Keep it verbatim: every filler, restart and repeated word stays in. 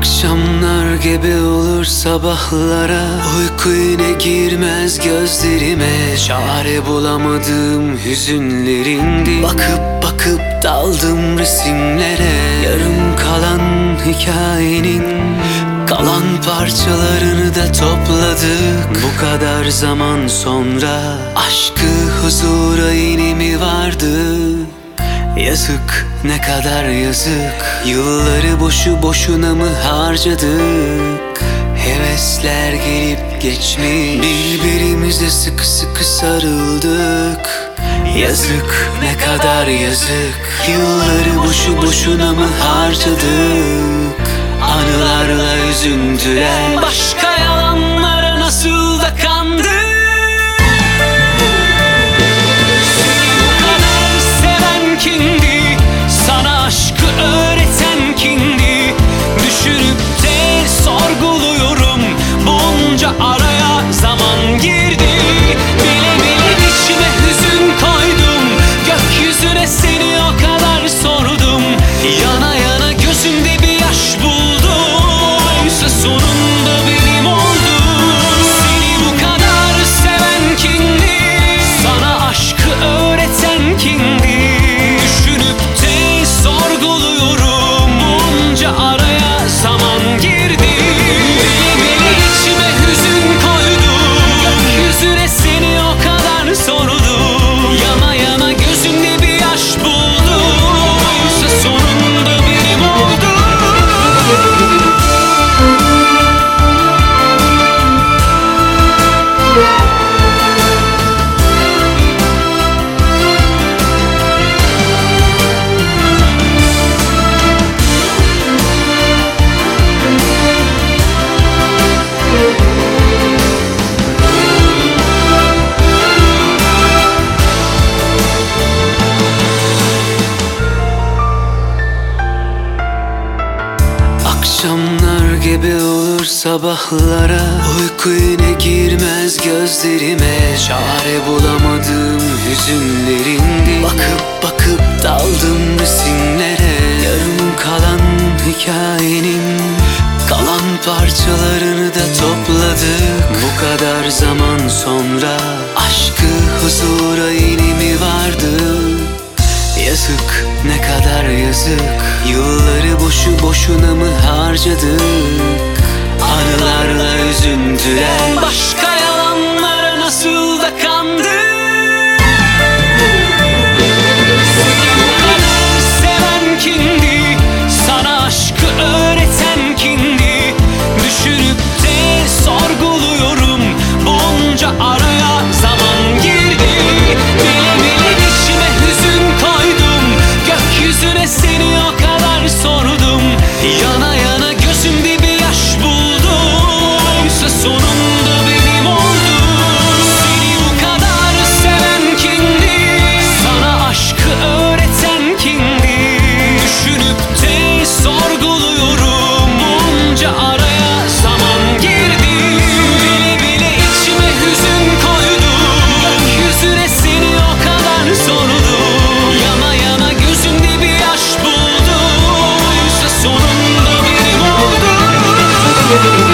Akşamlar gebe olur sabahlara, uyku yine girmez gözlerime. Çare bulamadığım hüzünlerindi, bakıp bakıp daldım resimlere. Yarım kalan hikayenin kalan parçalarını da topladık. Bu kadar zaman sonra aşkı huzura yine mi vardı? Yazık, ne kadar yazık. Yılları boşu boşuna mı harcadık? Hevesler gelip geçmiş, birbirimize sıkı sıkı sarıldık. Yazık, ne kadar yazık. Yılları boşu boşuna mı harcadık? Anılarla üzüntüler, başka yalanlara nasıl da kandık. Kimdi? Sana aşkı öğreten kimdi? Düşünüp de sorguluyorum. Bunca araya zaman girdi. Bile bile içime hüzün koydum. Gökyüzüne seni o kadar sordum. Yana yana gözümde bir yaş buldum. Oysa sonunda benim oldu. Seni bu kadar seven kimdi? Sana aşkı öğreten kimdi? Sorguluyorum, bunca araya zaman girdi. Bile bile içime hüzün koydum. Gökyüzüne seni o kadar sordum. Yana yana gözümde bir yaş buldum. Oysa sonunda benim oldu. Akşamlar gebe olur sabahlara, uyku yine girmez gözlerime. Çare bulamadığım hüzünlerindi, bakıp bakıp daldım resimlere. Yarım kalan hikayenin kalan parçalarını da topladık. Bu kadar zaman sonra aşkı huzura yine mi vardı? Yazık, ne kadar yazık. Yılları boşu boşuna mı harcadık? Anılarla üzüntüler, başka yalanlara nasıl da kandık. Seni bu kadar seven kimdi? Sana aşkı öğreten kimdi? Düşünüp de sorguluyorum. Bunca araya zaman girdi. Bile bile içime hüzün koydum. Gökyüzüne seni o kadar sordum. Yana yana gözümde bir yaş buldum. Oysa sonunda benim oldu. Seni bu kadar seven kimdi? Sana aşkı öğreten kimdi? Düşünüp de sorguluyorum. Bunca araya zaman girdi. Bile bile içime hüzün koydum. Gökyüzüne seni o kadar sordum. Yana yana gözümde bir yaş buldum. Oysa sonunda benim oldu.